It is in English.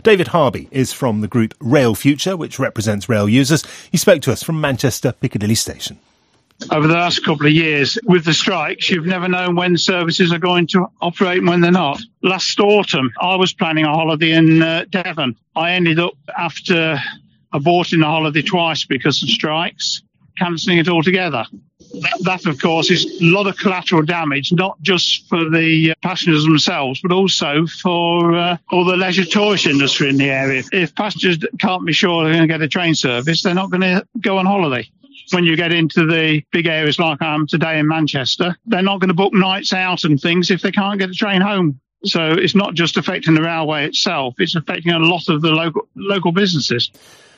David Harby is from the group Rail Future, which represents rail users. He spoke to us from Manchester Piccadilly Station. Over the last couple of years, with the strikes, you've never known when services are going to operate and when they're not. Last autumn, I was planning a holiday in Devon. I ended up, after aborting the holiday twice because of strikes, cancelling it altogether. That, of course, is a lot of collateral damage, not just for the passengers themselves, but also for all the leisure tourist industry in the area. If passengers can't be sure they're going to get a train service, they're not going to go on holiday. When you get into the big areas like I am today in Manchester, they're not going to book nights out and things if they can't get a train home. So it's not just affecting the railway itself, it's affecting a lot of the local businesses.